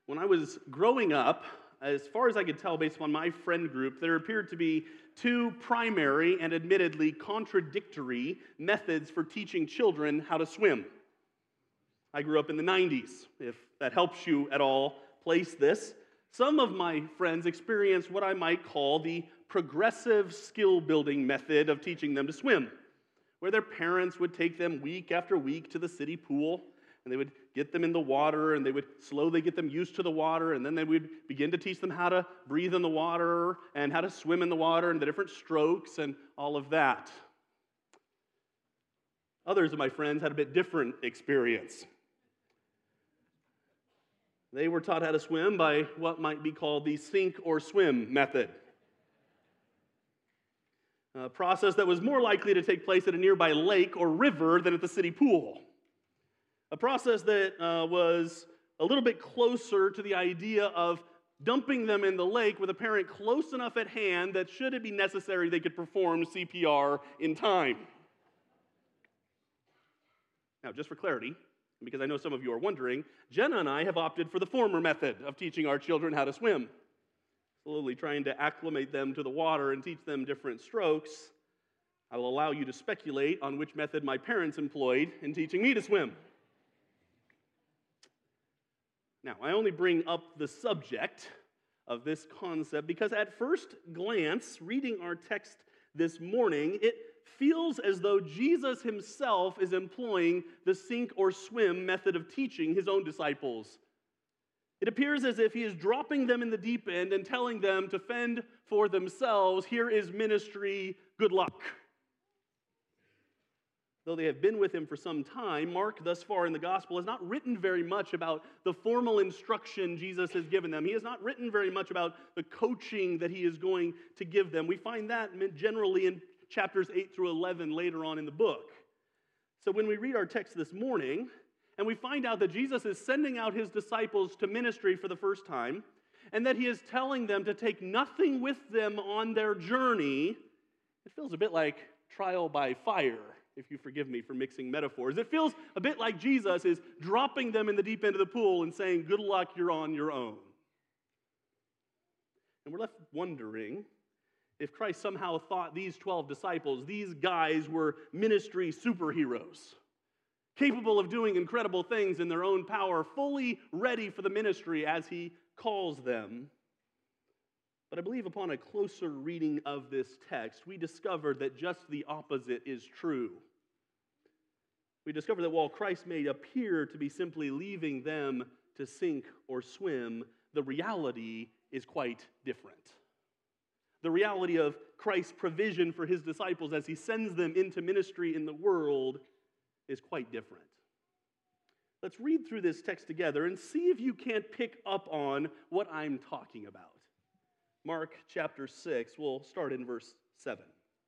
When I was growing up, as far as I could tell based on my friend group, there appeared to be two primary and admittedly contradictory methods for teaching children how to swim. I grew up in the 90s, if that helps you at all place this. Some of my friends experienced what I might call the progressive skill-building method of teaching them to swim, where their parents would take them week after week to the city pool, and they would get them in the water, and they would slowly get them used to the water, and then they would begin to teach them how to breathe in the water, and how to swim in the water, and the different strokes, and all of that. Others of my friends had a bit different experience. They were taught how to swim by what might be called the sink or swim method. A process that was more likely to take place at a nearby lake or river than at the city pool. A process that was a little bit closer to the idea of dumping them in the lake with a parent close enough at hand that should it be necessary, they could perform CPR in time. Now, just for clarity, because I know some of you are wondering, Jenna and I have opted for the former method of teaching our children how to swim. Slowly trying to acclimate them to the water and teach them different strokes. I will allow you to speculate on which method my parents employed in teaching me to swim. Now, I only bring up the subject of this concept because at first glance, reading our text this morning, it feels as though Jesus himself is employing the sink or swim method of teaching his own disciples. It appears as if he is dropping them in the deep end and telling them to fend for themselves. Here is ministry, good luck. Though they have been with him for some time, Mark, thus far in the gospel, has not written very much about the formal instruction Jesus has given them. He has not written very much about the coaching that he is going to give them. We find that generally in chapters 8 through 11 later on in the book. So when we read our text this morning, and we find out that Jesus is sending out his disciples to ministry for the first time, and that he is telling them to take nothing with them on their journey, it feels a bit like trial by fire, if you forgive me for mixing metaphors. It feels a bit like Jesus is dropping them in the deep end of the pool and saying, good luck, you're on your own. And we're left wondering if Christ somehow thought these 12 disciples, these guys were ministry superheroes, capable of doing incredible things in their own power, fully ready for the ministry as he calls them. But I believe upon a closer reading of this text, we discovered that just the opposite is true. We discover that while Christ may appear to be simply leaving them to sink or swim, the reality is quite different. The reality of Christ's provision for his disciples as he sends them into ministry in the world is quite different. Let's read through this text together and see if you can't pick up on what I'm talking about. Mark chapter 6, we'll start in verse 7.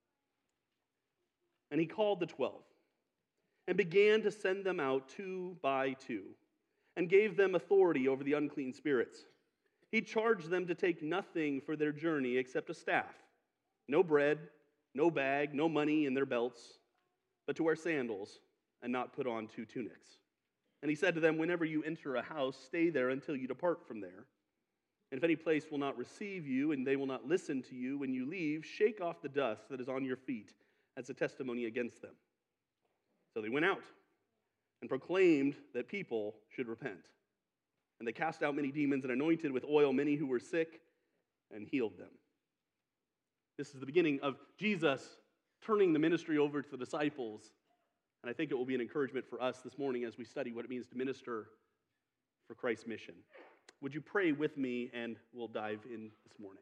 And he called the 12 and began to send them out 2 by 2 and gave them authority over the unclean spirits. He charged them to take nothing for their journey except a staff, no bread, no bag, no money in their belts, but to wear sandals and not put on 2 tunics. And he said to them, whenever you enter a house, stay there until you depart from there. And if any place will not receive you and they will not listen to you when you leave, shake off the dust that is on your feet as a testimony against them. So they went out and proclaimed that people should repent. And they cast out many demons and anointed with oil many who were sick and healed them. This is the beginning of Jesus turning the ministry over to the disciples. And I think it will be an encouragement for us this morning as we study what it means to minister for Christ's mission. Would you pray with me and we'll dive in this morning.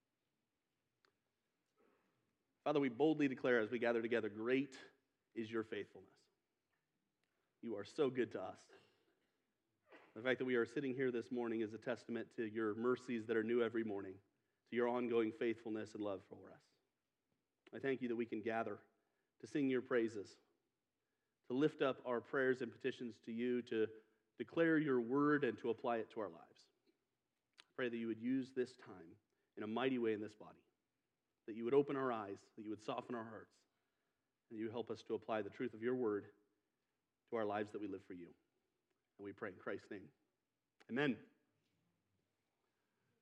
Father, we boldly declare as we gather together, great is your faithfulness. You are so good to us. The fact that we are sitting here this morning is a testament to your mercies that are new every morning, to your ongoing faithfulness and love for us. I thank you that we can gather to sing your praises, to lift up our prayers and petitions to you, to declare your word and to apply it to our lives. I pray that you would use this time in a mighty way in this body, that you would open our eyes, that you would soften our hearts, and you would help us to apply the truth of your word to our lives that we live for you. And we pray in Christ's name. Amen.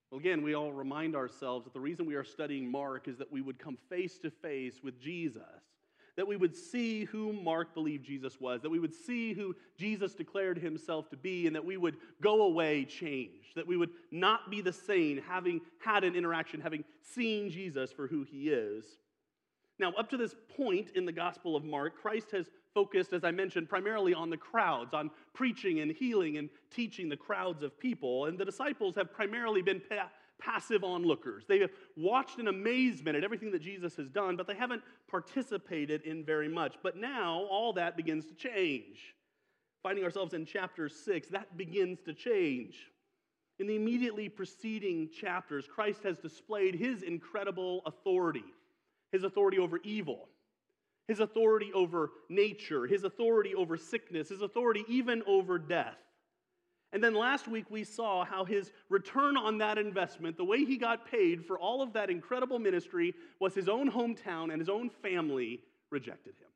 Well, again, we all remind ourselves that the reason we are studying Mark is that we would come face to face with Jesus, that we would see who Mark believed Jesus was, that we would see who Jesus declared himself to be, and that we would go away changed, that we would not be the same having had an interaction, having seen Jesus for who he is. Now, up to this point in the Gospel of Mark, Christ has focused, as I mentioned, primarily on the crowds, on preaching and healing and teaching the crowds of people. And the disciples have primarily been passive onlookers. They have watched in amazement at everything that Jesus has done, but they haven't participated in very much. But now, all that begins to change. Finding ourselves in chapter 6, that begins to change. In the immediately preceding chapters, Christ has displayed his incredible authority. His authority over evil, his authority over nature, his authority over sickness, his authority even over death. And then last week we saw how his return on that investment, the way he got paid for all of that incredible ministry, was his own hometown and his own family rejected him.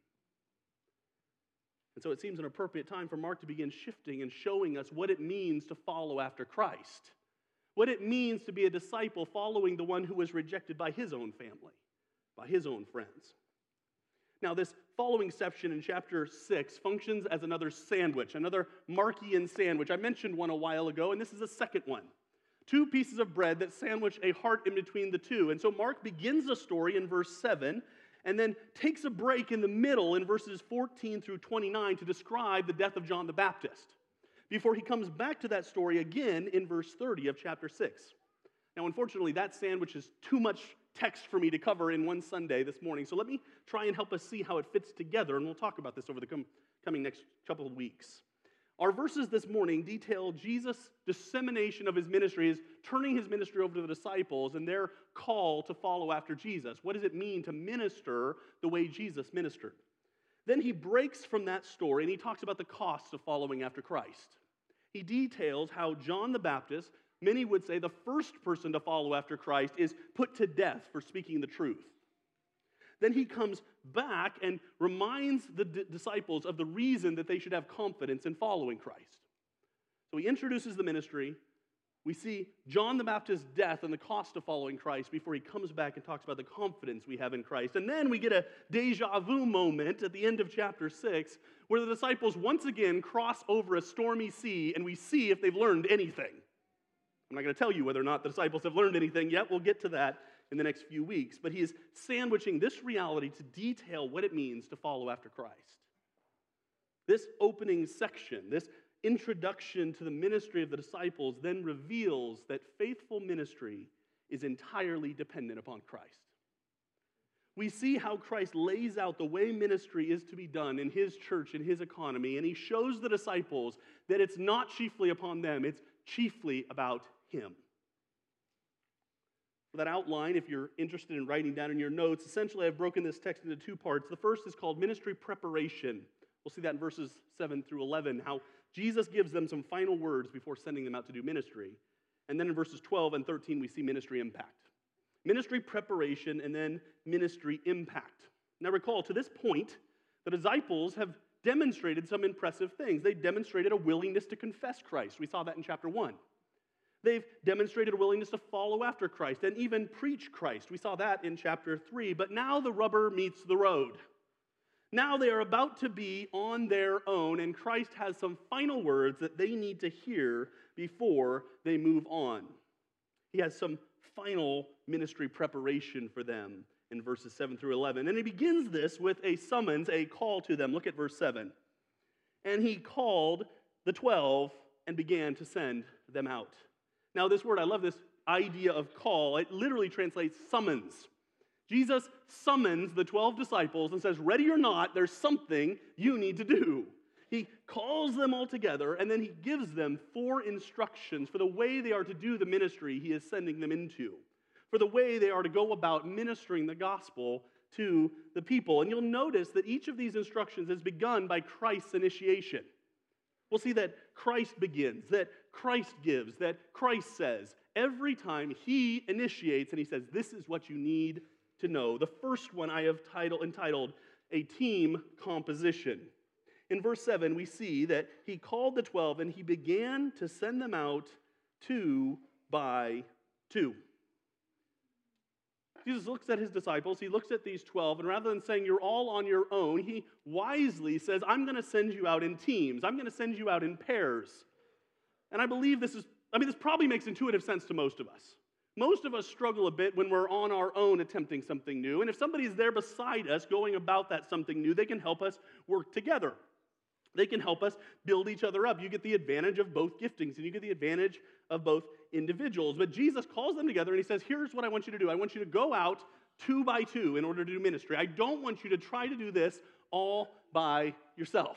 And so it seems an appropriate time for Mark to begin shifting and showing us what it means to follow after Christ, what it means to be a disciple following the one who was rejected by his own family, by his own friends. Now, this following section in chapter 6 functions as another sandwich, another Markian sandwich. I mentioned one a while ago, and this is the second one. Two pieces of bread that sandwich a heart in between the two. And so Mark begins the story in verse 7, and then takes a break in the middle in verses 14 through 29 to describe the death of John the Baptist, before he comes back to that story again in verse 30 of chapter 6. Now, unfortunately, that sandwich is too much text for me to cover in one Sunday this morning, so let me try and help us see how it fits together, and we'll talk about this over the coming next couple of weeks. Our verses this morning detail Jesus' dissemination of his ministry, his turning his ministry over to the disciples and their call to follow after Jesus. What does it mean to minister the way Jesus ministered? Then he breaks from that story and he talks about the costs of following after Christ. He details how John the Baptist, many would say the first person to follow after Christ, is put to death for speaking the truth. Then he comes back and reminds the disciples of the reason that they should have confidence in following Christ. So he introduces the ministry. We see John the Baptist's death and the cost of following Christ before he comes back and talks about the confidence we have in Christ. And then we get a deja vu moment at the end of chapter 6 where the disciples once again cross over a stormy sea and we see if they've learned anything. I'm not going to tell you whether or not the disciples have learned anything yet. We'll get to that in the next few weeks. But he is sandwiching this reality to detail what it means to follow after Christ. This opening section, this introduction to the ministry of the disciples, then reveals that faithful ministry is entirely dependent upon Christ. We see how Christ lays out the way ministry is to be done in his church, in his economy, and he shows the disciples that it's not chiefly upon them, it's chiefly about him. For that outline, if you're interested in writing down in your notes, essentially I've broken this text into two parts. The first is called ministry preparation. We'll see that in verses 7 through 11, how Jesus gives them some final words before sending them out to do ministry. And then in verses 12 and 13, we see ministry impact. Ministry preparation and then ministry impact. Now recall, to this point, the disciples have demonstrated some impressive things. They demonstrated a willingness to confess Christ. We saw that in chapter 1. They've demonstrated a willingness to follow after Christ and even preach Christ. We saw that in chapter 3. But now the rubber meets the road. Now they are about to be on their own, and Christ has some final words that they need to hear before they move on. He has some final ministry preparation for them in verses 7 through 11. And he begins this with a summons, a call to them. Look at verse 7. And he called the 12 and began to send them out. Now this word, I love this idea of call. It literally translates summons. Jesus summons the 12 disciples and says, ready or not, there's something you need to do. He calls them all together, and then he gives them 4 instructions for the way they are to do the ministry he is sending them into, for the way they are to go about ministering the gospel to the people. And you'll notice that each of these instructions is begun by Christ's initiation. We'll see that Christ begins, that Christ gives, that Christ says. Every time he initiates and he says, this is what you need to know. The first one I have entitled, A Team Composition. In verse 7, we see that he called the 12 and he began to send them out 2 by 2. Jesus looks at his disciples, he looks at these 12, and rather than saying you're all on your own, he wisely says, I'm going to send you out in teams. I'm going to send you out in pairs. And I believe this probably makes intuitive sense to most of us. Most of us struggle a bit when we're on our own attempting something new. And if somebody's there beside us going about that something new, they can help us work together. They can help us build each other up. You get the advantage of both giftings, and you get the advantage of both individuals. But Jesus calls them together, and he says, here's what I want you to do. I want you to go out 2 by 2 in order to do ministry. I don't want you to try to do this all by yourself.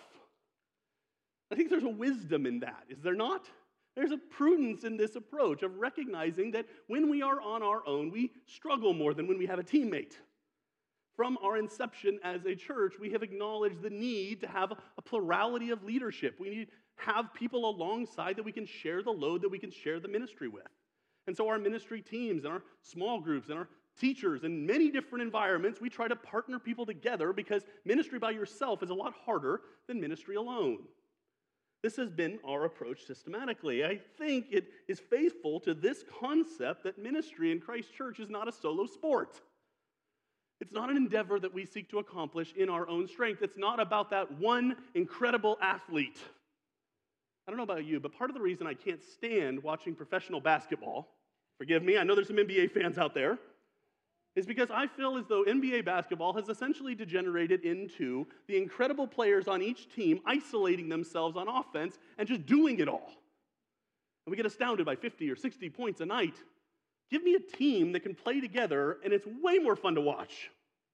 I think there's a wisdom in that, is there not? There's a prudence in this approach of recognizing that when we are on our own, we struggle more than when we have a teammate. From our inception as a church, we have acknowledged the need to have a plurality of leadership. We need to have people alongside that we can share the load, that we can share the ministry with. And so our ministry teams and our small groups and our teachers in many different environments, we try to partner people together because ministry by yourself is a lot harder than ministry alone. This has been our approach systematically. I think it is faithful to this concept that ministry in Christ Church is not a solo sport. It's not an endeavor that we seek to accomplish in our own strength. It's not about that one incredible athlete. I don't know about you, but part of the reason I can't stand watching professional basketball, forgive me, I know there's some NBA fans out there, is because I feel as though NBA basketball has essentially degenerated into the incredible players on each team isolating themselves on offense and just doing it all. And we get astounded by 50 or 60 points a night. Give me a team that can play together, and it's way more fun to watch.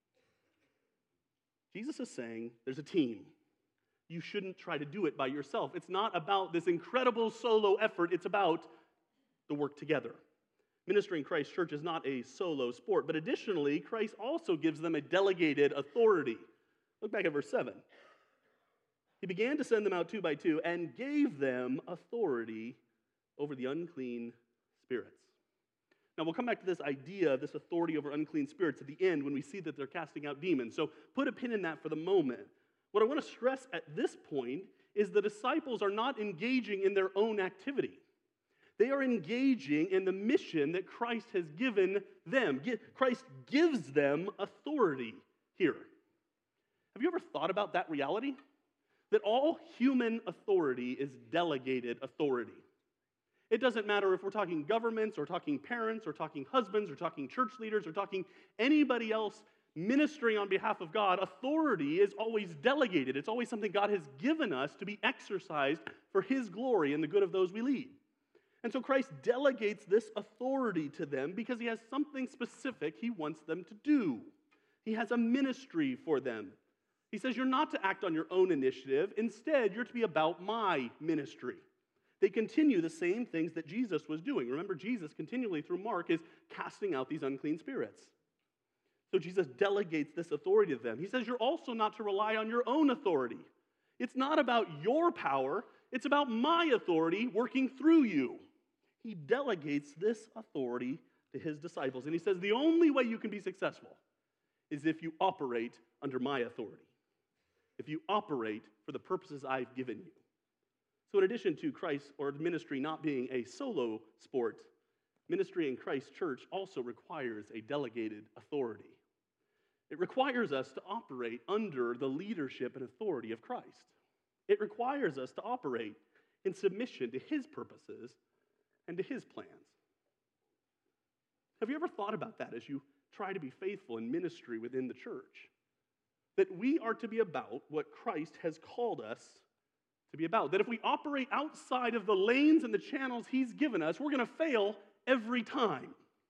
Jesus is saying there's a team. You shouldn't try to do it by yourself. It's not about this incredible solo effort. It's about the work together. Ministering Christ Church is not a solo sport, but additionally, Christ also gives them a delegated authority. Look back at verse 7. He began to send them out 2 by 2 and gave them authority over the unclean spirits. Now, we'll come back to this idea, this authority over unclean spirits at the end when we see that they're casting out demons. So put a pin in that for the moment. What I want to stress at this point is the disciples are not engaging in their own activity. They are engaging in the mission that Christ has given them. Christ gives them authority here. Have you ever thought about that reality? That all human authority is delegated authority. It doesn't matter if we're talking governments or talking parents or talking husbands or talking church leaders or talking anybody else ministering on behalf of God. Authority is always delegated. It's always something God has given us to be exercised for His glory and the good of those we lead. And so Christ delegates this authority to them because He has something specific He wants them to do. He has a ministry for them. He says, you're not to act on your own initiative. Instead, you're to be about my ministry. They continue the same things that Jesus was doing. Remember, Jesus continually through Mark is casting out these unclean spirits. So Jesus delegates this authority to them. He says you're also not to rely on your own authority. It's not about your power. It's about my authority working through you. He delegates this authority to His disciples. And He says the only way you can be successful is if you operate under my authority. If you operate for the purposes I've given you. So in addition to Christ or ministry not being a solo sport, ministry in Christ Church also requires a delegated authority. It requires us to operate under the leadership and authority of Christ. It requires us to operate in submission to His purposes and to His plans. Have you ever thought about that as you try to be faithful in ministry within the church? That we are to be about what Christ has called us to be about. That if we operate outside of the lanes and the channels He's given us, we're going to fail every time.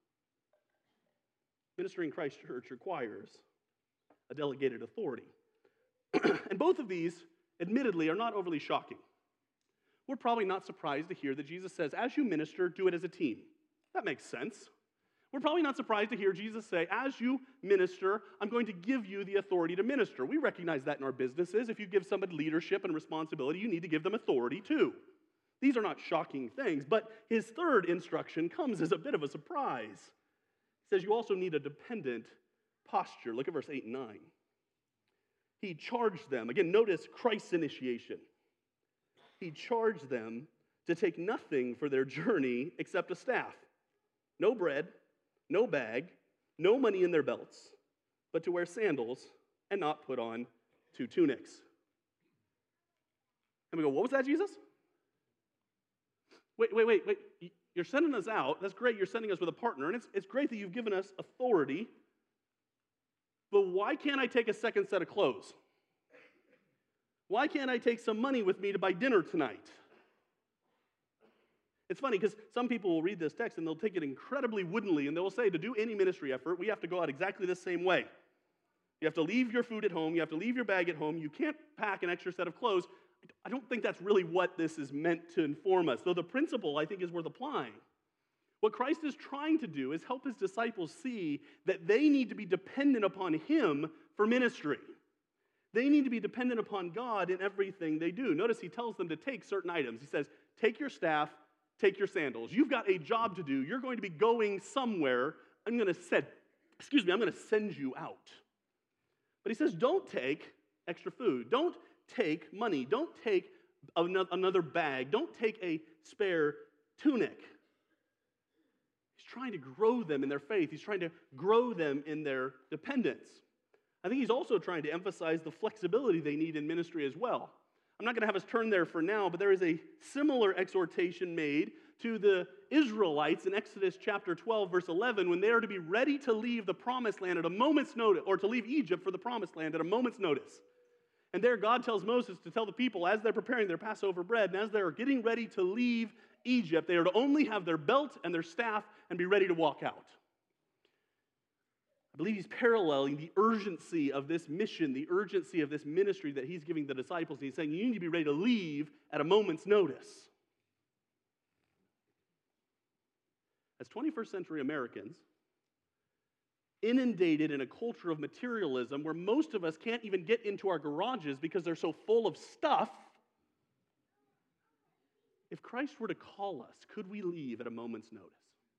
Ministering in Christ Church requires a delegated authority. And both of these, admittedly, are not overly shocking. We're probably not surprised to hear that Jesus says, as you minister, do it as a team. That makes sense. We're probably not surprised to hear Jesus say, as you minister, I'm going to give you the authority to minister. We recognize that in our businesses. If you give somebody leadership and responsibility, you need to give them authority too. These are not shocking things, but His third instruction comes as a bit of a surprise. He says you also need a dependent posture. Look at verse 8 and 9. He charged them. Again, notice Christ's initiation. He charged them to take nothing for their journey except a staff. no bread, no bag, no money in their belts, but to wear sandals and not put on 2 tunics. And we go, what was that, Jesus? Wait. You're sending us out. That's great. You're sending us with a partner. And it's great that you've given us authority. But why can't I take a second set of clothes? Why can't I take some money with me to buy dinner tonight? It's funny because some people will read this text and they'll take it incredibly woodenly and they'll say to do any ministry effort, we have to go out exactly the same way. You have to leave your food at home. You have to leave your bag at home. You can't pack an extra set of clothes. I don't think that's really what this is meant to inform us, though the principle, I think, is worth applying. What Christ is trying to do is help his disciples see that they need to be dependent upon him for ministry. They need to be dependent upon God in everything they do. Notice he tells them to take certain items. He says, take your staff, take your sandals. You've got a job to do. You're going to be going somewhere. I'm going to send you out. But he says, don't take extra food. Don't take money. Don't take another bag. Don't take a spare tunic. He's trying to grow them in their faith. He's trying to grow them in their dependence. I think he's also trying to emphasize the flexibility they need in ministry as well. I'm not going to have us turn there for now, but there is a similar exhortation made to the Israelites in Exodus chapter 12, verse 11, when they are to be ready to leave the promised land at a moment's notice, or to leave Egypt for the promised land at a moment's notice. And there God tells Moses to tell the people as they're preparing their Passover bread, and as they're getting ready to leave Egypt, they are to only have their belt and their staff and be ready to walk out. I believe he's paralleling the urgency of this mission, the urgency of this ministry that he's giving the disciples. And he's saying you need to be ready to leave at a moment's notice. As 21st century Americans, inundated in a culture of materialism where most of us can't even get into our garages because they're so full of stuff, if Christ were to call us, could we leave at a moment's notice?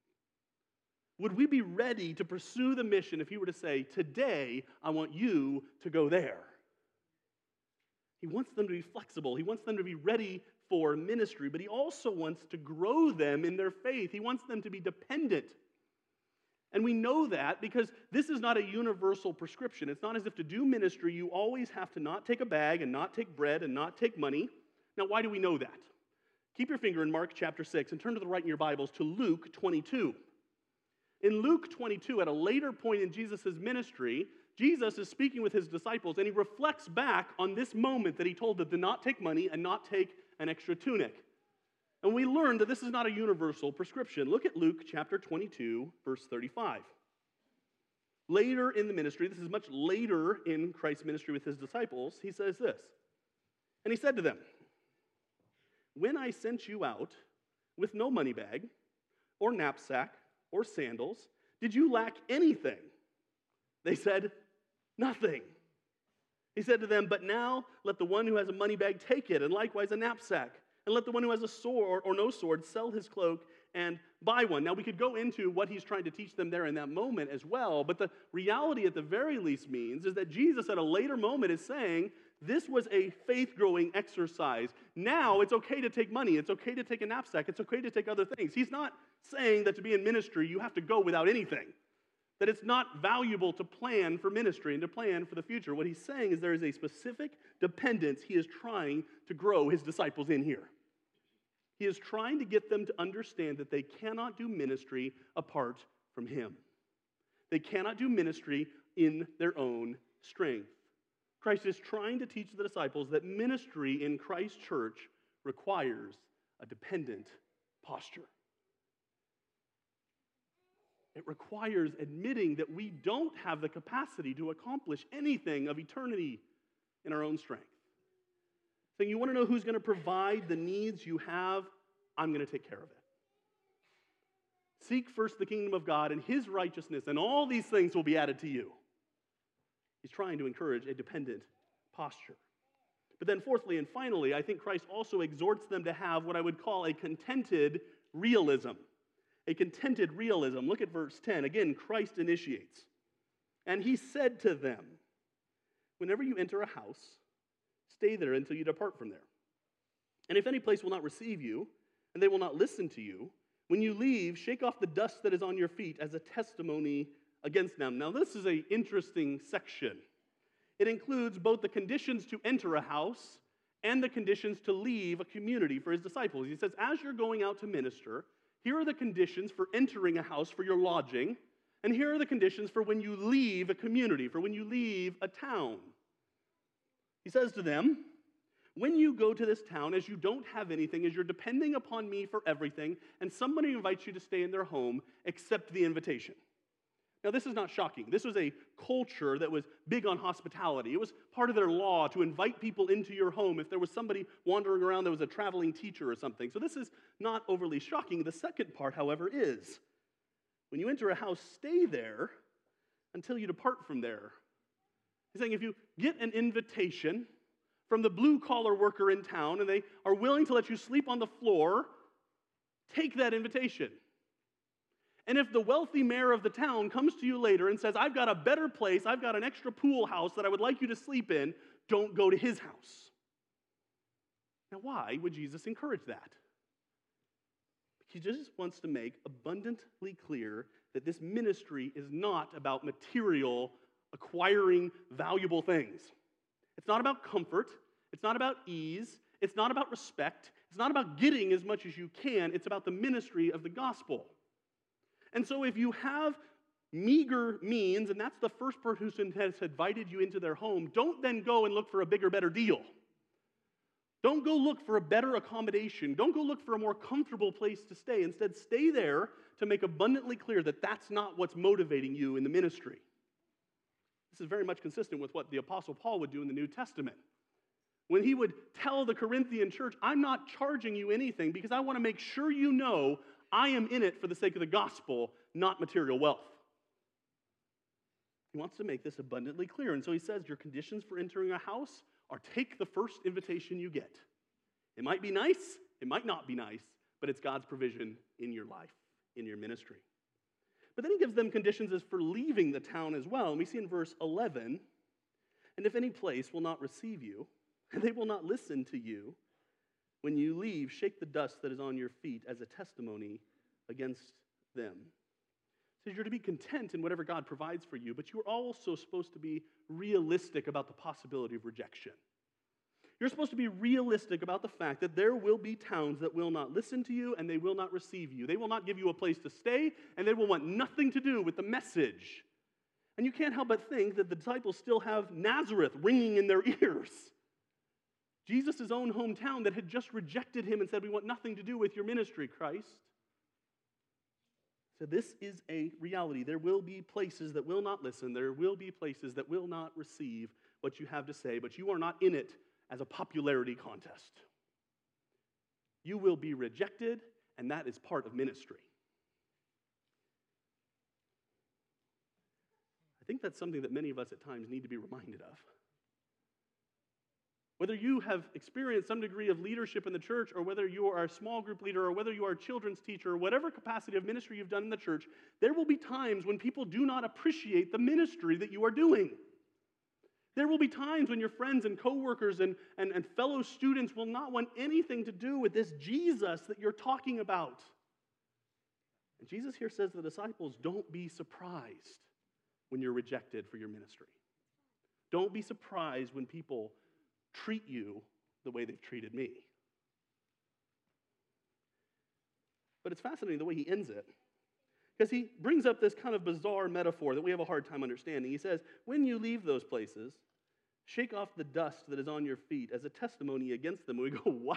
Would we be ready to pursue the mission if he were to say, today, I want you to go there? He wants them to be flexible. He wants them to be ready for ministry, but he also wants to grow them in their faith. He wants them to be dependent. And we know that because this is not a universal prescription. It's not as if to do ministry, you always have to not take a bag and not take bread and not take money. Now, why do we know that? Keep your finger in Mark chapter 6 and turn to the right in your Bibles to Luke 22. In Luke 22, at a later point in Jesus' ministry, Jesus is speaking with his disciples, and he reflects back on this moment that he told them to not take money and not take an extra tunic. And we learn that this is not a universal prescription. Look at Luke chapter 22, verse 35. Later in the ministry, this is much later in Christ's ministry with his disciples, he says this. And he said to them, when I sent you out with no money bag or knapsack or sandals, did you lack anything? They said, nothing. He said to them, but now let the one who has a money bag take it, and likewise a knapsack. And let the one who has a sword or no sword sell his cloak and buy one. Now, we could go into what he's trying to teach them there in that moment as well, but the reality at the very least means is that Jesus at a later moment is saying, this was a faith-growing exercise. Now it's okay to take money. It's okay to take a knapsack. It's okay to take other things. He's not saying that to be in ministry, you have to go without anything. That it's not valuable to plan for ministry and to plan for the future. What he's saying is there is a specific dependence he is trying to grow his disciples in here. He is trying to get them to understand that they cannot do ministry apart from him. They cannot do ministry in their own strength. Christ is trying to teach the disciples that ministry in Christ's church requires a dependent posture. It requires admitting that we don't have the capacity to accomplish anything of eternity in our own strength. Saying, you want to know who's going to provide the needs you have? I'm going to take care of it. Seek first the kingdom of God and his righteousness, and all these things will be added to you. He's trying to encourage a dependent posture. But then fourthly and finally, I think Christ also exhorts them to have what I would call a contented realism. A contented realism. Look at verse 10. Again, Christ initiates. And he said to them, whenever you enter a house, stay there until you depart from there. And if any place will not receive you, and they will not listen to you, When you leave, shake off the dust that is on your feet as a testimony against them. Now, this is an interesting section. It includes both the conditions to enter a house and the conditions to leave a community for his disciples. He says, as you're going out to minister, here are the conditions for entering a house for your lodging, and here are the conditions for when you leave a community, for when you leave a town. He says to them, when you go to this town, as you don't have anything, as you're depending upon me for everything, and somebody invites you to stay in their home, accept the invitation. Now, this is not shocking. This was a culture that was big on hospitality. It was part of their law to invite people into your home if there was somebody wandering around that was a traveling teacher or something. So this is not overly shocking. The second part, however, is when you enter a house, stay there until you depart from there. He's saying if you get an invitation from the blue-collar worker in town and they are willing to let you sleep on the floor, take that invitation. And if the wealthy mayor of the town comes to you later and says, I've got a better place, I've got an extra pool house that I would like you to sleep in, don't go to his house. Now, why would Jesus encourage that? He just wants to make abundantly clear that this ministry is not about material acquiring valuable things. It's not about comfort. It's not about ease. It's not about respect. It's not about getting as much as you can. It's about the ministry of the gospel. And so if you have meager means, and that's the first person who has invited you into their home, don't then go and look for a bigger, better deal. Don't go look for a better accommodation. Don't go look for a more comfortable place to stay. Instead, stay there to make abundantly clear that that's not what's motivating you in the ministry. This is very much consistent with what the Apostle Paul would do in the New Testament. When he would tell the Corinthian church, I'm not charging you anything because I want to make sure you know I am in it for the sake of the gospel, not material wealth. He wants to make this abundantly clear. And so he says your conditions for entering a house are take the first invitation you get. It might be nice, it might not be nice, but it's God's provision in your life, in your ministry. But then he gives them conditions as for leaving the town as well. And we see in verse 11, and if any place will not receive you, and they will not listen to you, when you leave, shake the dust that is on your feet as a testimony against them. So you're to be content in whatever God provides for you, but you're also supposed to be realistic about the possibility of rejection. You're supposed to be realistic about the fact that there will be towns that will not listen to you and they will not receive you. They will not give you a place to stay, and they will want nothing to do with the message. And you can't help but think that the disciples still have Nazareth ringing in their ears. Jesus' own hometown that had just rejected him and said, we want nothing to do with your ministry, Christ. So this is a reality. There will be places that will not listen. There will be places that will not receive what you have to say, but you are not in it as a popularity contest. You will be rejected, and that is part of ministry. I think that's something that many of us at times need to be reminded of. Whether you have experienced some degree of leadership in the church, or whether you are a small group leader, or whether you are a children's teacher, or whatever capacity of ministry you've done in the church, there will be times when people do not appreciate the ministry that you are doing. There will be times when your friends and coworkers and fellow students will not want anything to do with this Jesus that you're talking about. And Jesus here says to the disciples, don't be surprised when you're rejected for your ministry. Don't be surprised when people treat you the way they've treated me. But it's fascinating the way he ends it, because he brings up this kind of bizarre metaphor that we have a hard time understanding. He says, when you leave those places, shake off the dust that is on your feet as a testimony against them. And we go, what?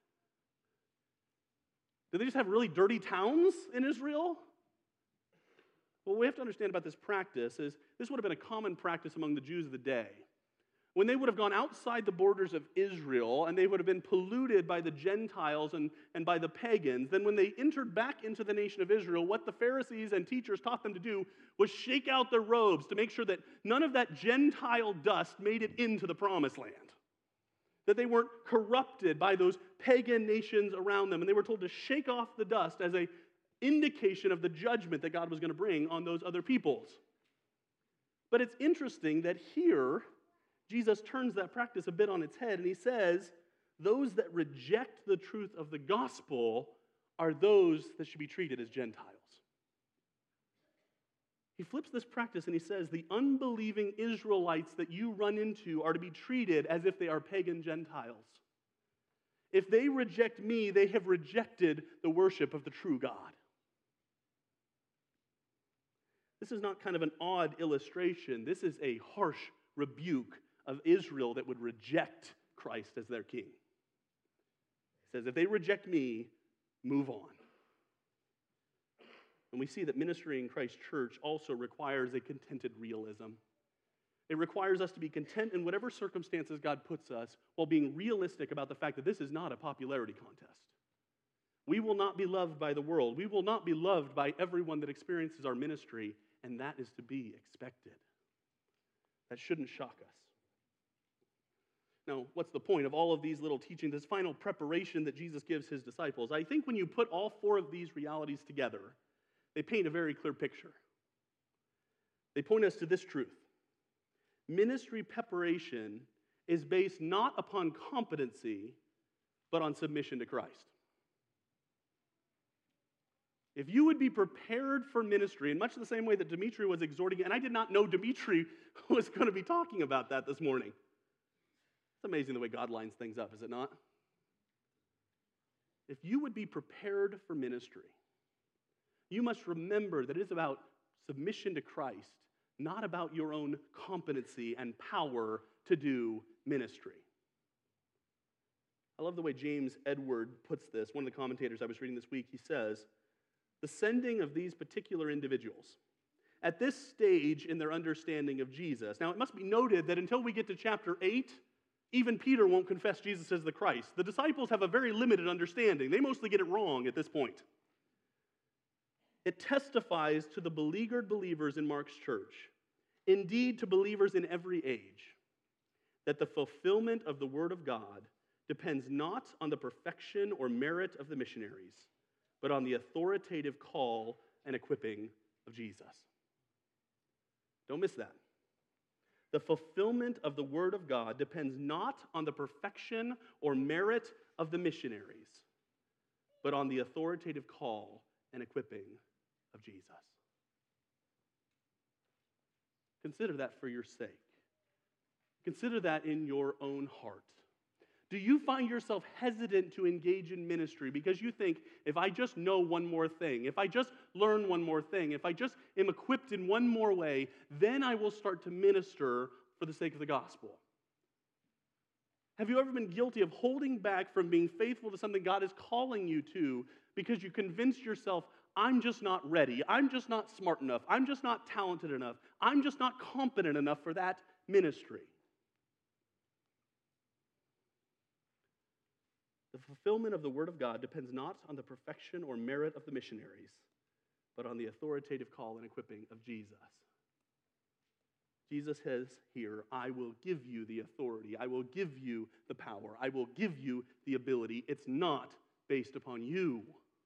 Do they just have really dirty towns in Israel? Well, what we have to understand about this practice is this would have been a common practice among the Jews of the day. When they would have gone outside the borders of Israel and they would have been polluted by the Gentiles and by the pagans, then when they entered back into the nation of Israel, what the Pharisees and teachers taught them to do was shake out their robes to make sure that none of that Gentile dust made it into the promised land. That they weren't corrupted by those pagan nations around them. And they were told to shake off the dust as an indication of the judgment that God was going to bring on those other peoples. But it's interesting that here, Jesus turns that practice a bit on its head, and he says, those that reject the truth of the gospel are those that should be treated as Gentiles. He flips this practice and he says, the unbelieving Israelites that you run into are to be treated as if they are pagan Gentiles. If they reject me, they have rejected the worship of the true God. This is not kind of an odd illustration. This is a harsh rebuke of Israel that would reject Christ as their king. He says, if they reject me, move on. And we see that ministry in Christ's church also requires a contented realism. It requires us to be content in whatever circumstances God puts us while being realistic about the fact that this is not a popularity contest. We will not be loved by the world. We will not be loved by everyone that experiences our ministry, and that is to be expected. That shouldn't shock us. Now, what's the point of all of these little teachings, this final preparation that Jesus gives his disciples? I think when you put all four of these realities together, they paint a very clear picture. They point us to this truth. Ministry preparation is based not upon competency, but on submission to Christ. If you would be prepared for ministry, in much the same way that Dimitri was exhorting, and I did not know Dimitri was going to be talking about that this morning. It's amazing the way God lines things up, is it not? If you would be prepared for ministry, you must remember that it is about submission to Christ, not about your own competency and power to do ministry. I love the way James Edward puts this. One of the commentators I was reading this week, he says, the sending of these particular individuals at this stage in their understanding of Jesus. Now, it must be noted that until we get to chapter 8, even Peter won't confess Jesus as the Christ. The disciples have a very limited understanding. They mostly get it wrong at this point. It testifies to the beleaguered believers in Mark's church, indeed to believers in every age, that the fulfillment of the Word of God depends not on the perfection or merit of the missionaries, but on the authoritative call and equipping of Jesus. Don't miss that. The fulfillment of the Word of God depends not on the perfection or merit of the missionaries, but on the authoritative call and equipping of Jesus. Consider that for your sake. Consider that in your own heart. Do you find yourself hesitant to engage in ministry because you think, if I just know one more thing, if I just learn one more thing, if I just am equipped in one more way, then I will start to minister for the sake of the gospel? Have you ever been guilty of holding back from being faithful to something God is calling you to because you convinced yourself, I'm just not ready, I'm just not smart enough, I'm just not talented enough, I'm just not competent enough for that ministry? The fulfillment of the Word of God depends not on the perfection or merit of the missionaries, but on the authoritative call and equipping of Jesus. Jesus says here, I will give you the authority, I will give you the power, I will give you the ability. It's not based upon you.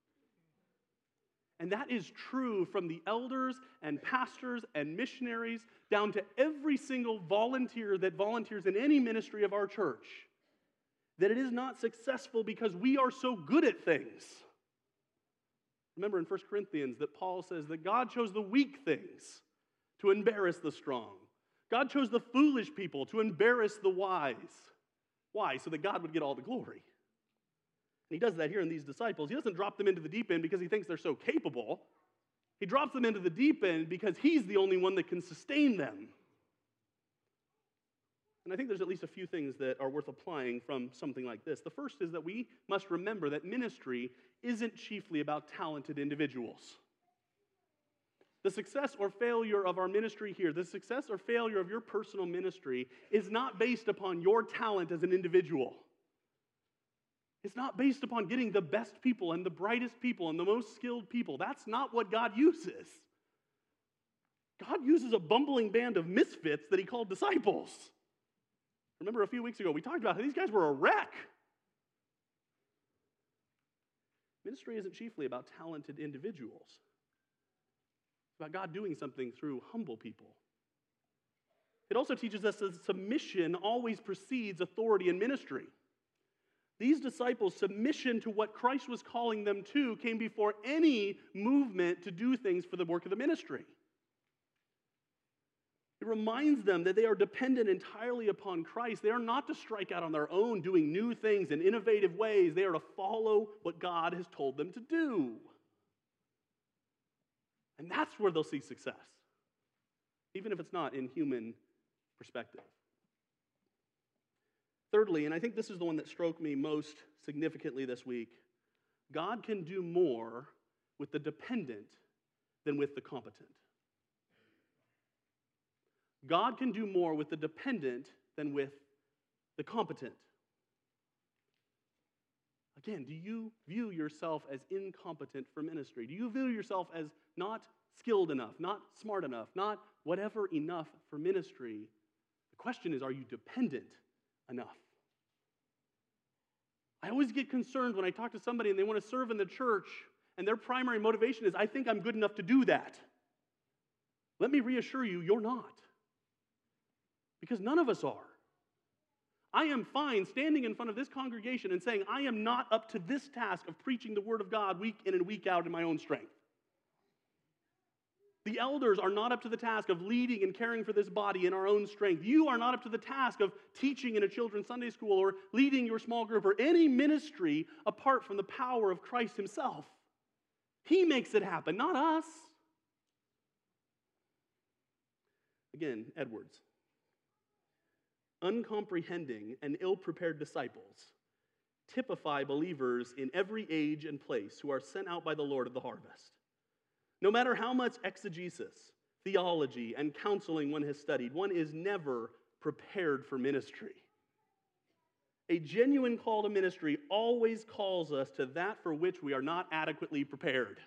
And that is true from the elders and pastors and missionaries down to every single volunteer that volunteers in any ministry of our church. That it is not successful because we are so good at things. Remember in 1 Corinthians that Paul says that God chose the weak things to embarrass the strong. God chose the foolish people to embarrass the wise. Why? So that God would get all the glory. And he does that here in these disciples. He doesn't drop them into the deep end because he thinks they're so capable. He drops them into the deep end because he's the only one that can sustain them. And I think there's at least a few things that are worth applying from something like this. The first is that we must remember that ministry isn't chiefly about talented individuals. The success or failure of our ministry here, the success or failure of your personal ministry is not based upon your talent as an individual. It's not based upon getting the best people and the brightest people and the most skilled people. That's not what God uses. God uses a bumbling band of misfits that he called disciples. Remember a few weeks ago, we talked about how these guys were a wreck. Ministry isn't chiefly about talented individuals. It's about God doing something through humble people. It also teaches us that submission always precedes authority in ministry. These disciples' submission to what Christ was calling them to came before any movement to do things for the work of the ministry. It reminds them that they are dependent entirely upon Christ. They are not to strike out on their own, doing new things in innovative ways. They are to follow what God has told them to do. And that's where they'll see success, even if it's not in human perspective. Thirdly, and I think this is the one that struck me most significantly this week, God can do more with the dependent than with the competent. God can do more with the dependent than with the competent. Again, do you view yourself as incompetent for ministry? Do you view yourself as not skilled enough, not smart enough, not whatever enough for ministry? The question is, are you dependent enough? I always get concerned when I talk to somebody and they want to serve in the church and their primary motivation is, I think I'm good enough to do that. Let me reassure you, you're not. Because none of us are. I am fine standing in front of this congregation and saying, I am not up to this task of preaching the Word of God week in and week out in my own strength. The elders are not up to the task of leading and caring for this body in our own strength. You are not up to the task of teaching in a children's Sunday school or leading your small group or any ministry apart from the power of Christ Himself. He makes it happen, not us. Again, Edwards. Uncomprehending and ill-prepared disciples typify believers in every age and place who are sent out by the Lord of the harvest. No matter how much exegesis, theology, and counseling one has studied, one is never prepared for ministry. A genuine call to ministry always calls us to that for which we are not adequately prepared.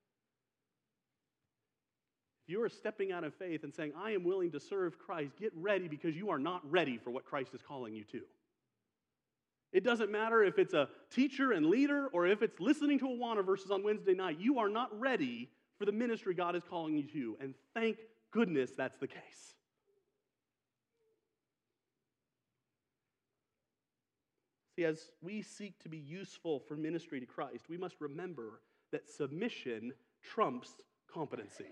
If you are stepping out of faith and saying, I am willing to serve Christ, get ready because you are not ready for what Christ is calling you to. It doesn't matter if it's a teacher and leader or if it's listening to Awana verses on Wednesday night. You are not ready for the ministry God is calling you to. And thank goodness that's the case. See, as we seek to be useful for ministry to Christ, we must remember that submission trumps competency.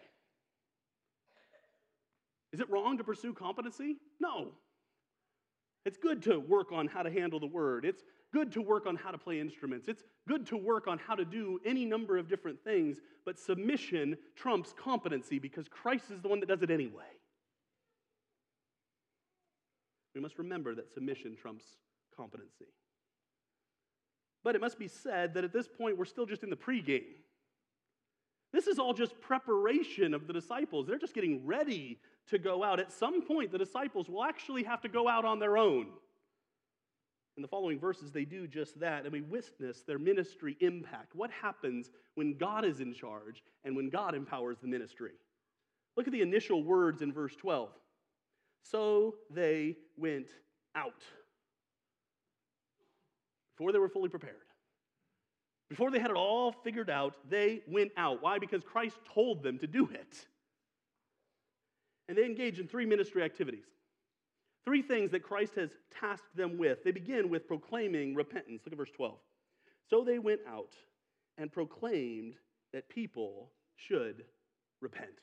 Is it wrong to pursue competency? No. It's good to work on how to handle the word. It's good to work on how to play instruments. It's good to work on how to do any number of different things, but submission trumps competency because Christ is the one that does it anyway. We must remember that submission trumps competency. But it must be said that at this point, we're still just in the pregame. This is all just preparation of the disciples. They're just getting ready to go out. At some point, the disciples will actually have to go out on their own. In the following verses, they do just that, and we witness their ministry impact. What happens when God is in charge and when God empowers the ministry? Look at the initial words in verse 12. So they went out. Before they were fully prepared. Before they had it all figured out, they went out. Why? Because Christ told them to do it. And they engage in 3 ministry activities. 3 things that Christ has tasked them with. They begin with proclaiming repentance. Look at verse 12. So they went out and proclaimed that people should repent.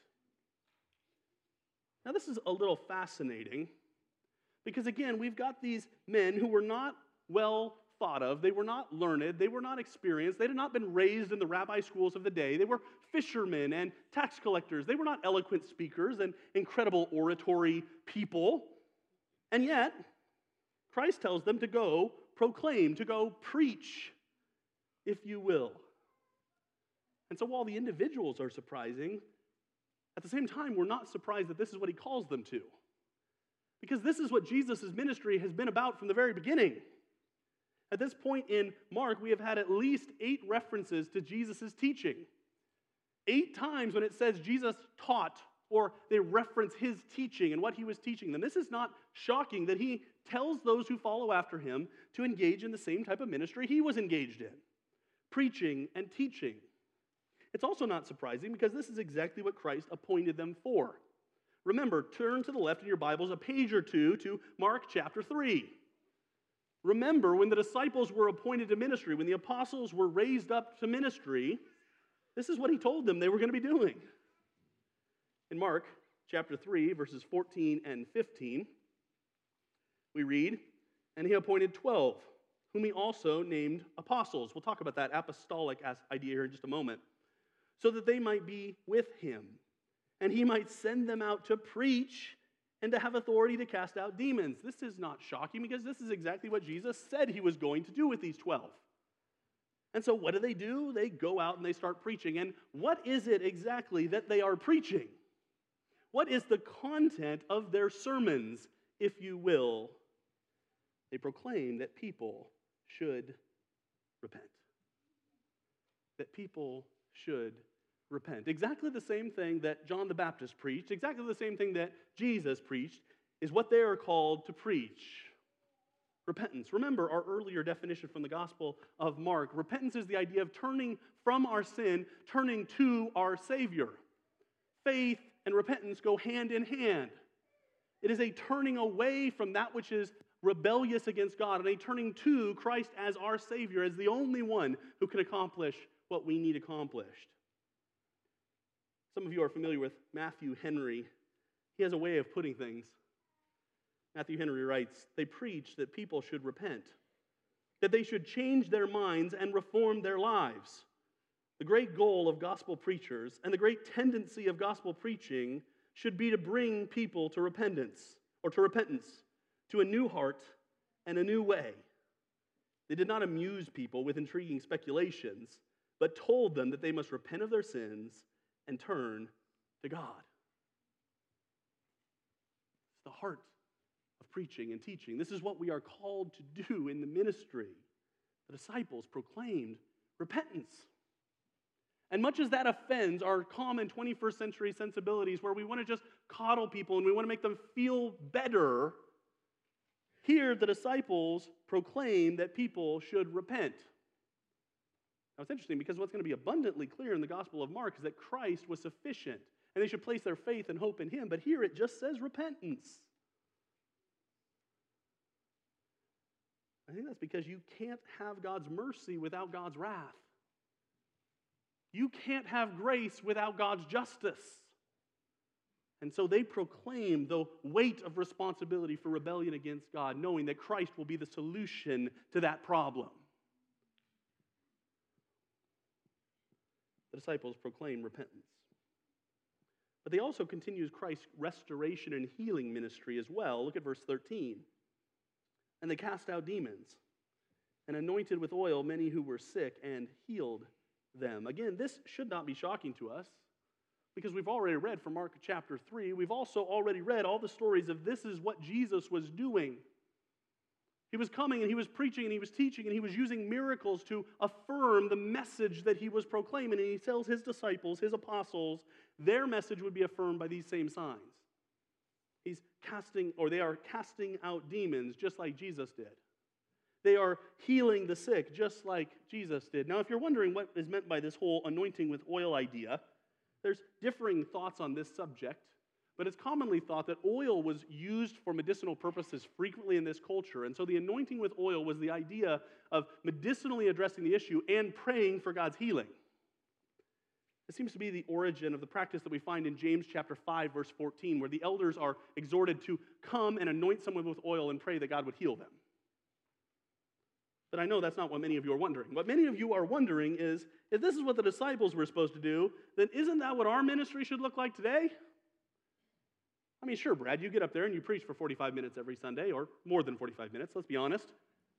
Now this is a little fascinating because again, we've got these men who were not well thought of. They were not learned. They were not experienced. They had not been raised in the rabbi schools of the day. They were fishermen and tax collectors. They were not eloquent speakers and incredible oratory people. And yet, Christ tells them to go proclaim, to go preach, if you will. And so while the individuals are surprising, at the same time, we're not surprised that this is what he calls them to. Because this is what Jesus' ministry has been about from the very beginning. At this point in Mark, we have had at least 8 references to Jesus' teaching. 8 times when it says Jesus taught, or they reference his teaching and what he was teaching them. This is not shocking that he tells those who follow after him to engage in the same type of ministry he was engaged in, preaching and teaching. It's also not surprising because this is exactly what Christ appointed them for. Remember, turn to the left in your Bibles a page or two to Mark chapter 3. Remember, when the disciples were appointed to ministry, when the apostles were raised up to ministry, this is what he told them they were going to be doing. In Mark chapter 3, verses 14 and 15, we read, "And he appointed 12, whom he also named apostles." We'll talk about that apostolic idea here in just a moment. "So that they might be with him, and he might send them out to preach and to have authority to cast out demons." This is not shocking because this is exactly what Jesus said he was going to do with these 12. And so what do? They go out and they start preaching. And what is it exactly that they are preaching? What is the content of their sermons, if you will? They proclaim that people should repent. That people should repent. Exactly the same thing that John the Baptist preached, exactly the same thing that Jesus preached, is what they are called to preach. Repentance. Remember our earlier definition from the Gospel of Mark. Repentance is the idea of turning from our sin, turning to our Savior. Faith and repentance go hand in hand. It is a turning away from that which is rebellious against God and a turning to Christ as our Savior, as the only one who can accomplish what we need accomplished. Some of you are familiar with Matthew Henry. He has a way of putting things. Matthew Henry writes, "They preach that people should repent, that they should change their minds and reform their lives. The great goal of gospel preachers and the great tendency of gospel preaching should be to bring people to repentance, to a new heart and a new way. They did not amuse people with intriguing speculations, but told them that they must repent of their sins and turn to God." It's the heart of preaching and teaching. This is what we are called to do in the ministry. The disciples proclaimed repentance. And much as that offends our common 21st century sensibilities where we want to just coddle people and we want to make them feel better, here the disciples proclaim that people should repent. Now it's interesting because what's going to be abundantly clear in the Gospel of Mark is that Christ was sufficient and they should place their faith and hope in him, but here it just says repentance. I think that's because you can't have God's mercy without God's wrath. You can't have grace without God's justice. And so they proclaim the weight of responsibility for rebellion against God, knowing that Christ will be the solution to that problem. The disciples proclaim repentance. But they also continue Christ's restoration and healing ministry as well. Look at verse 13. "And they cast out demons and anointed with oil many who were sick and healed them." Again, this should not be shocking to us because we've already read from Mark chapter 3. We've also already read all the stories of this is what Jesus was doing. He was coming and he was preaching and he was teaching and he was using miracles to affirm the message that he was proclaiming. And he tells his disciples, his apostles, their message would be affirmed by these same signs. They are casting out demons just like Jesus did. They are healing the sick just like Jesus did. Now, if you're wondering what is meant by this whole anointing with oil idea, there's differing thoughts on this subject, but it's commonly thought that oil was used for medicinal purposes frequently in this culture, and so the anointing with oil was the idea of medicinally addressing the issue and praying for God's healing. This seems to be the origin of the practice that we find in James chapter 5, verse 14, where the elders are exhorted to come and anoint someone with oil and pray that God would heal them. But I know that's not what many of you are wondering. What many of you are wondering is, if this is what the disciples were supposed to do, then isn't that what our ministry should look like today? I mean, sure, Brad, you get up there and you preach for 45 minutes every Sunday, or more than 45 minutes, let's be honest.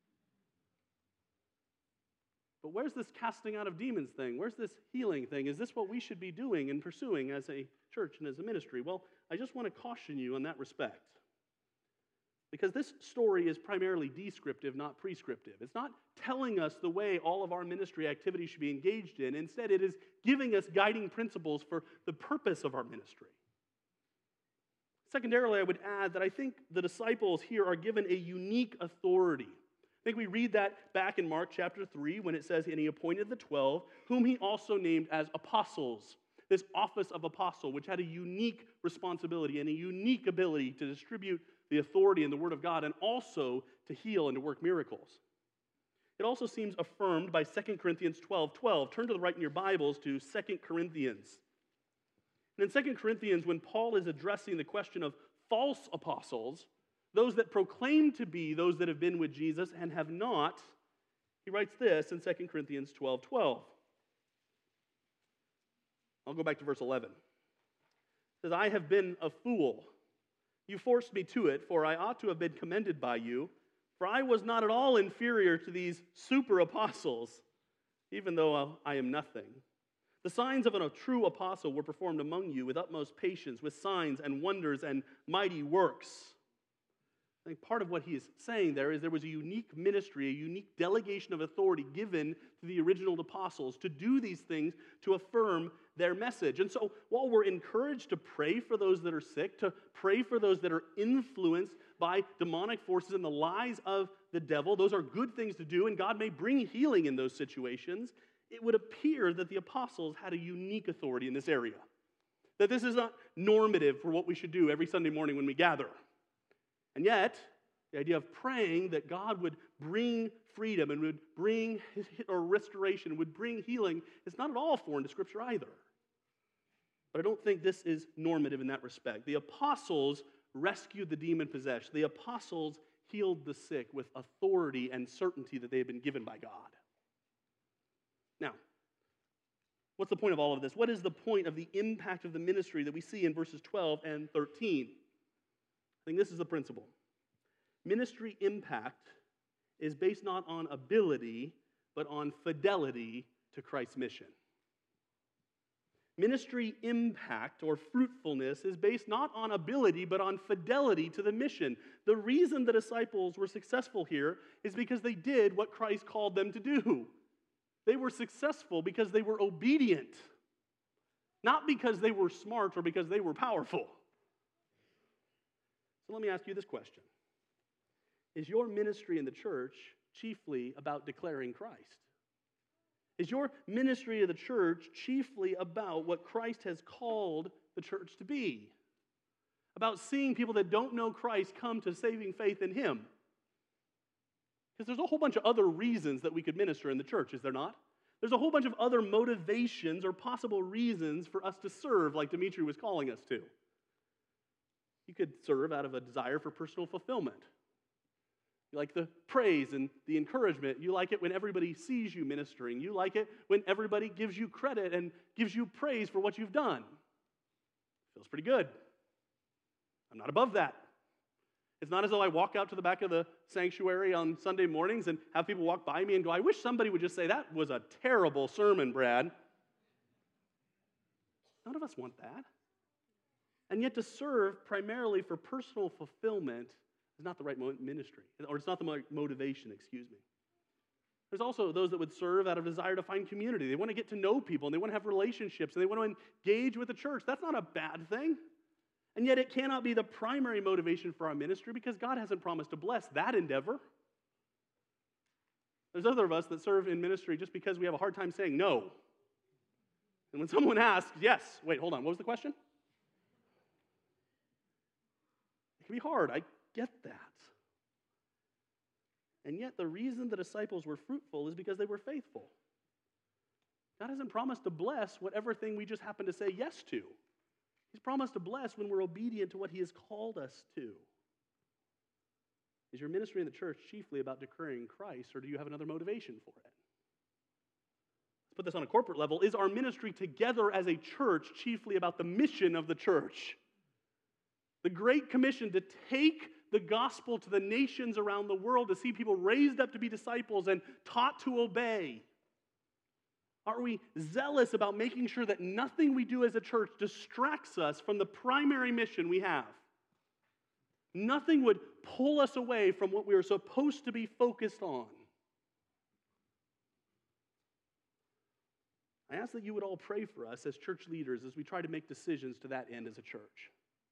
But where's this casting out of demons thing? Where's this healing thing? Is this what we should be doing and pursuing as a church and as a ministry? Well, I just want to caution you in that respect. Because this story is primarily descriptive, not prescriptive. It's not telling us the way all of our ministry activities should be engaged in. Instead, it is giving us guiding principles for the purpose of our ministry. Secondarily, I would add that I think the disciples here are given a unique authority. I think we read that back in Mark chapter 3 when it says, "And he appointed the 12, whom he also named as apostles." This office of apostle, which had a unique responsibility and a unique ability to distribute the authority and the Word of God, and also to heal and to work miracles. It also seems affirmed by 2 Corinthians 12:12. Turn to the right in your Bibles to 2 Corinthians. And in 2 Corinthians, when Paul is addressing the question of false apostles, those that proclaim to be those that have been with Jesus and have not, he writes this in 2 Corinthians 12:12. I'll go back to verse 11. It says, I have been a fool. You forced me to it, for I ought to have been commended by you. For I was not at all inferior to these super apostles, even though I am nothing. The signs of a true apostle were performed among you with utmost patience, with signs and wonders and mighty works. I think part of what he is saying there is there was a unique ministry, a unique delegation of authority given to the original apostles to do these things to affirm their message. And so while we're encouraged to pray for those that are sick, to pray for those that are influenced by demonic forces and the lies of the devil, those are good things to do, and God may bring healing in those situations. It would appear that the apostles had a unique authority in this area. That this is not normative for what we should do every Sunday morning when we gather. And yet, the idea of praying that God would bring freedom and would bring restoration, would bring healing, is not at all foreign to Scripture either. But I don't think this is normative in that respect. The apostles rescued the demon-possessed. The apostles healed the sick with authority and certainty that they had been given by God. Now, what's the point of all of this? What is the point of the impact of the ministry that we see in verses 12 and 13? I think this is the principle. Ministry impact is based not on ability, but on fidelity to Christ's mission. Ministry impact or fruitfulness is based not on ability, but on fidelity to the mission. The reason the disciples were successful here is because they did what Christ called them to do. They were successful because they were obedient, not because they were smart or because they were powerful. So let me ask you this question. Is your ministry in the church chiefly about declaring Christ? Is your ministry of the church chiefly about what Christ has called the church to be? About seeing people that don't know Christ come to saving faith in Him? Because there's a whole bunch of other reasons that we could minister in the church, is there not? There's a whole bunch of other motivations or possible reasons for us to serve, like Dimitri was calling us to. You could serve out of a desire for personal fulfillment. You like the praise and the encouragement. You like it when everybody sees you ministering. You like it when everybody gives you credit and gives you praise for what you've done. Feels pretty good. I'm not above that. It's not as though I walk out to the back of the sanctuary on Sunday mornings and have people walk by me and go, I wish somebody would just say, that was a terrible sermon, Brad. None of us want that. And yet to serve primarily for personal fulfillment is not the right ministry, or it's not the motivation, excuse me. There's also those that would serve out of desire to find community. They want to get to know people, and they want to have relationships, and they want to engage with the church. That's not a bad thing. And yet it cannot be the primary motivation for our ministry because God hasn't promised to bless that endeavor. There's other of us that serve in ministry just because we have a hard time saying no. And when someone asks, yes, wait, hold on, what was the question? It can be hard. I get that. And yet the reason the disciples were fruitful is because they were faithful. God hasn't promised to bless whatever thing we just happen to say yes to. He's promised to bless when we're obedient to what He has called us to. Is your ministry in the church chiefly about declaring Christ, or do you have another motivation for it? Let's put this on a corporate level. Is our ministry together as a church chiefly about the mission of the church? The Great Commission to take the gospel to the nations around the world, to see people raised up to be disciples and taught to obey. Are we zealous about making sure that nothing we do as a church distracts us from the primary mission we have? Nothing would pull us away from what we are supposed to be focused on. I ask that you would all pray for us as church leaders as we try to make decisions to that end as a church.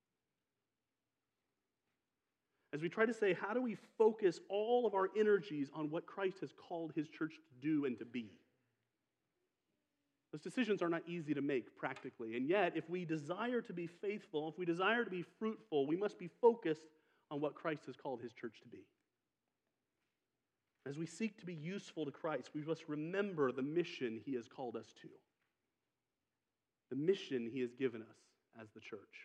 As we try to say, how do we focus all of our energies on what Christ has called His church to do and to be? Those decisions are not easy to make practically. And yet, if we desire to be faithful, if we desire to be fruitful, we must be focused on what Christ has called his church to be. As we seek to be useful to Christ, we must remember the mission he has called us to, the mission he has given us as the church.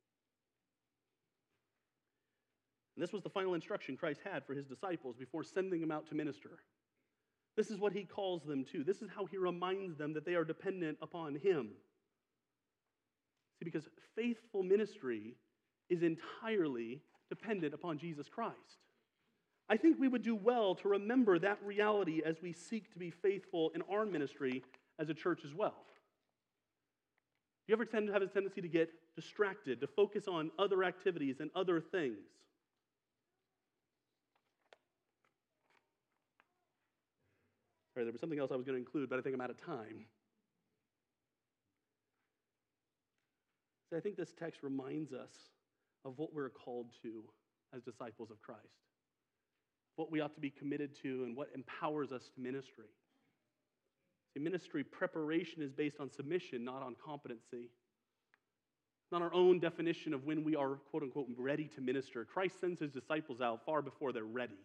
And this was the final instruction Christ had for his disciples before sending them out to minister. This is what he calls them to. This is how he reminds them that they are dependent upon him. See, because faithful ministry is entirely dependent upon Jesus Christ. I think we would do well to remember that reality as we seek to be faithful in our ministry as a church as well. Do you ever tend to have a tendency to get distracted, to focus on other activities and other things? Sorry, there was something else I was going to include, but I think I'm out of time. So I think this text reminds us of what we're called to as disciples of Christ, what we ought to be committed to, and what empowers us to ministry. See, ministry preparation is based on submission, not on competency. Not our own definition of when we are, quote unquote, ready to minister. Christ sends his disciples out far before they're ready.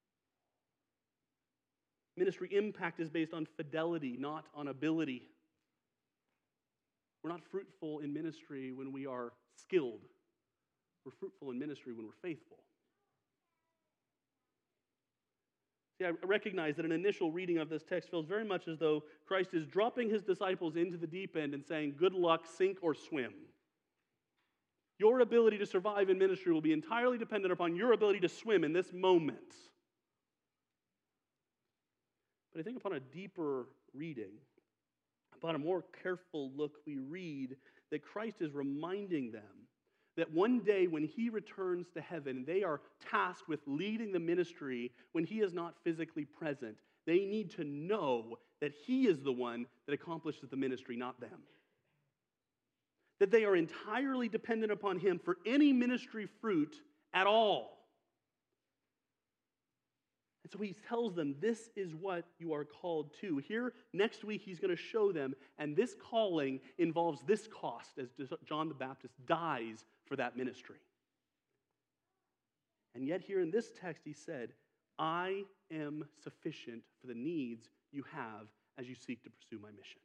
Ministry impact is based on fidelity, not on ability. We're not fruitful in ministry when we are skilled. We're fruitful in ministry when we're faithful. See, I recognize that an initial reading of this text feels very much as though Christ is dropping his disciples into the deep end and saying, good luck, sink or swim. Your ability to survive in ministry will be entirely dependent upon your ability to swim in this moment. But I think upon a deeper reading, upon a more careful look, we read that Christ is reminding them that one day when he returns to heaven, they are tasked with leading the ministry when he is not physically present. They need to know that he is the one that accomplishes the ministry, not them. That they are entirely dependent upon him for any ministry fruit at all. And so he tells them, this is what you are called to. Here, next week, he's going to show them, and this calling involves this cost as John the Baptist dies for that ministry. And yet here in this text, he said, I am sufficient for the needs you have as you seek to pursue my mission.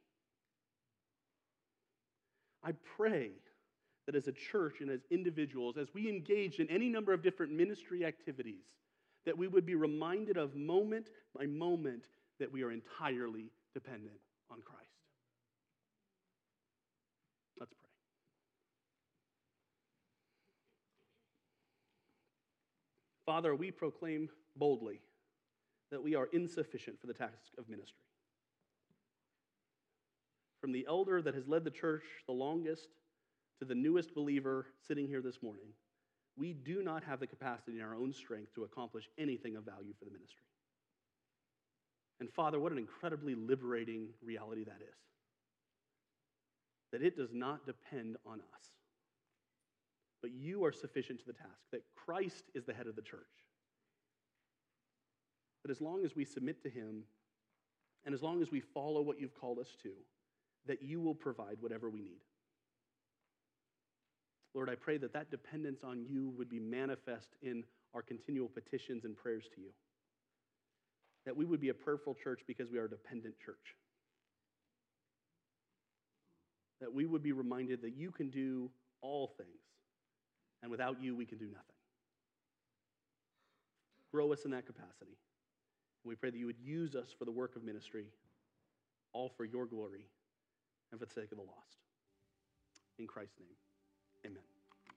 I pray that as a church and as individuals, as we engage in any number of different ministry activities, that we would be reminded of moment by moment that we are entirely dependent on Christ. Let's pray. Father, we proclaim boldly that we are insufficient for the task of ministry. From the elder that has led the church the longest to the newest believer sitting here this morning, we do not have the capacity in our own strength to accomplish anything of value for the ministry. And Father, what an incredibly liberating reality that is. That it does not depend on us, but you are sufficient to the task, that Christ is the head of the church. That as long as we submit to him, and as long as we follow what you've called us to, that you will provide whatever we need. Lord, I pray that that dependence on you would be manifest in our continual petitions and prayers to you. That we would be a prayerful church because we are a dependent church. That we would be reminded that you can do all things, and without you, we can do nothing. Grow us in that capacity. And we pray that you would use us for the work of ministry, all for your glory and for the sake of the lost. In Christ's name.